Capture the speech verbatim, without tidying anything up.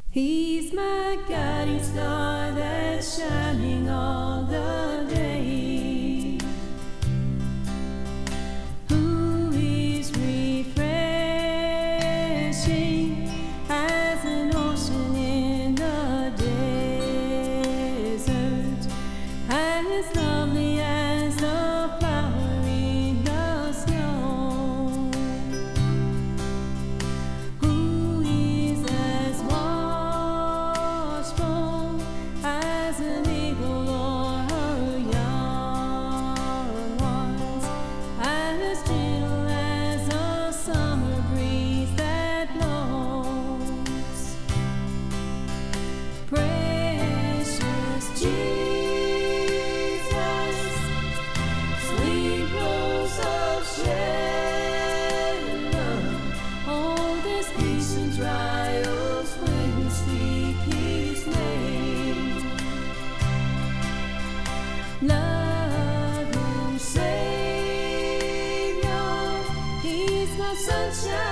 He's my guiding star that's shining all the day, who is refreshing as an ocean in the desert, as lovely as the flower in the snow, who is as watchful as an eagle or her young ones, as gentle as a summer breeze that blows. Precious Jesus, sweet rose of Sharon, all this peace and trials when we speak His name. Loving Savior, He's my sunshine.